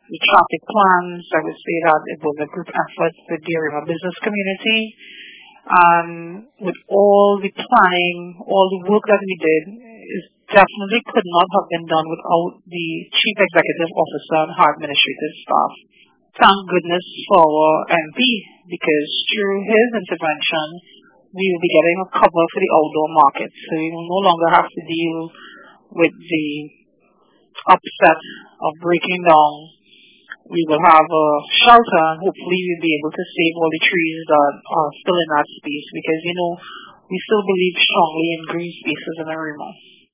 the traffic plans. I would say that it was a group effort with the Arima business community. And with all the planning, all the work that we did, it definitely could not have been done without the Chief Executive Officer and her administrative staff. Thank goodness for our MP, because through his intervention, we will be getting a cover for the outdoor market. So we will no longer have to deal with the upset of breaking down. We will have a shelter, and hopefully we'll be able to save all the trees that are still in that space, because, we still believe strongly in green spaces in Arima.